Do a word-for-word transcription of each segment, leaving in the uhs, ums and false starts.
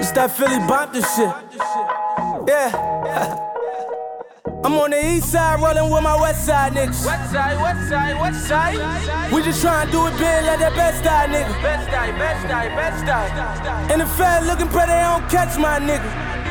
This that Philly bop this shit. Yeah. I'm on the east side rolling with my west side niggas. West side, west side, west side. We just tryna do it big like that best die nigga. Best die, best die, best die. And the fed looking pretty, they don't catch my nigga.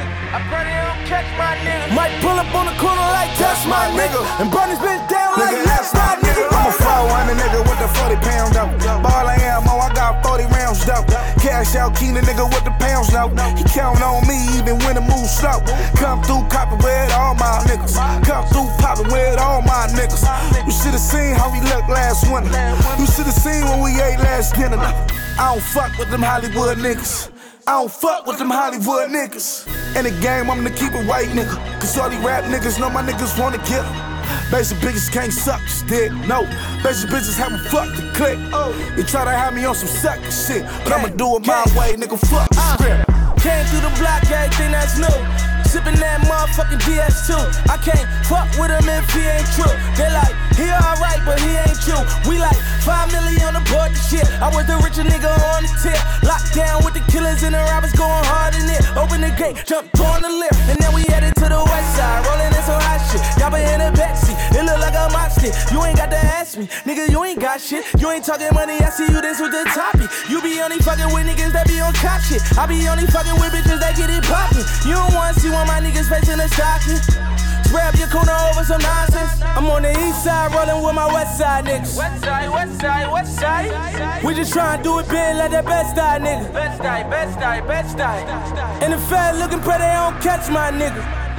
I pray they don't catch my nigga. Might pull up on the corner like that's my nigga. And burn this bitch down like Nigga, that's my nigga. I'm a four hundred nigga with the forty pound dope. Ball of ammo, I got forty rounds dope. Cash out key, the nigga with the pounds now. He count on me even when the move slow. Come through copping with all my niggas. Come through popping with all my niggas. You should've seen how we looked last winter. You should've seen when we ate last dinner. I don't fuck with them Hollywood niggas. I don't fuck with them Hollywood niggas. In the game, I'm gonna keep it white, nigga. Cause all these rap niggas know my niggas wanna kill. Basic bitches can't suck, stick, no. Basic bitches haven't fucked the click. They try to have me on some sucker shit, but I'ma do it my way, nigga, fuck the script. Came through the block, everything that's new. Sippin' that motherfucking D S two. I can't fuck with him if he ain't true. They like, he alright, but he ain't you. We like five million on the board the shit. I was the richer nigga on the tip. Locked down with the killers and the robbers going hard in it. Open the gate, jumped on the lift, and then we headed to the west side. Rolling in some hot shit. Y'all been in a backseat. It look like a mob stick. You ain't got to ask me. Nigga, you ain't got shit. You ain't talking money, I see you this with the topic. You be only fucking with niggas that be on cop shit. I be only fucking with bitches that get it poppin'. You don't wanna see one of my niggas facing the stocking. Spray up your corner over some nonsense. I'm on the east side rolling with my west side niggas. West side, west side, west side. We just tryna do it big like that best die nigga. Best die, best die, best die. And the fed looking pretty, they don't catch my nigga.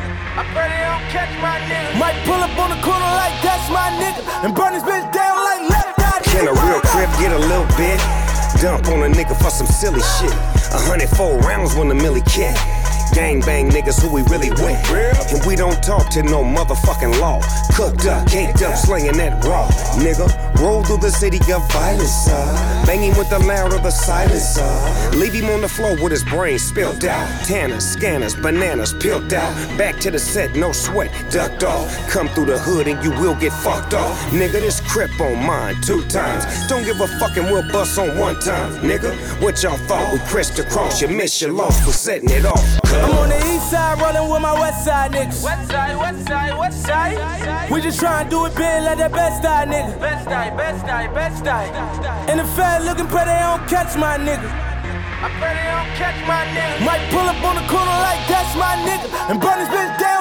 I pray they don't catch my nigga. Might pull up on the corner like that's my nigga. And burn this bitch down like left eye. Can a real crib get a little bit? Dump on a nigga for some silly shit. A hundred four rounds when the millie cat. Gang bang niggas who we really with. And we don't talk to no motherfucking law. Cooked up, caked up, slinging that raw. Nigga, roll through the city of violence, uh. Banging with the loud of the silence, uh. Leave him on the floor with his brain spilled out. Tanners, scanners, bananas peeled out. Back to the set, no sweat, ducked off. Come through the hood and you will get fucked off. Nigga, this crip on mine two times. Don't give a fucking we'll bust on one time. Nigga, what y'all thought? We crissed across, you missed your loss for setting it off. I'm on the east side rolling with my west side niggas. West side, west side, west side. We just tryna do it big like that best die nigga. Best die, best die, best die. And the fed looking pretty, they don't catch my nigga. I pray they don't catch my nigga. Might pull up on the corner like that's my nigga. And burn this bitch down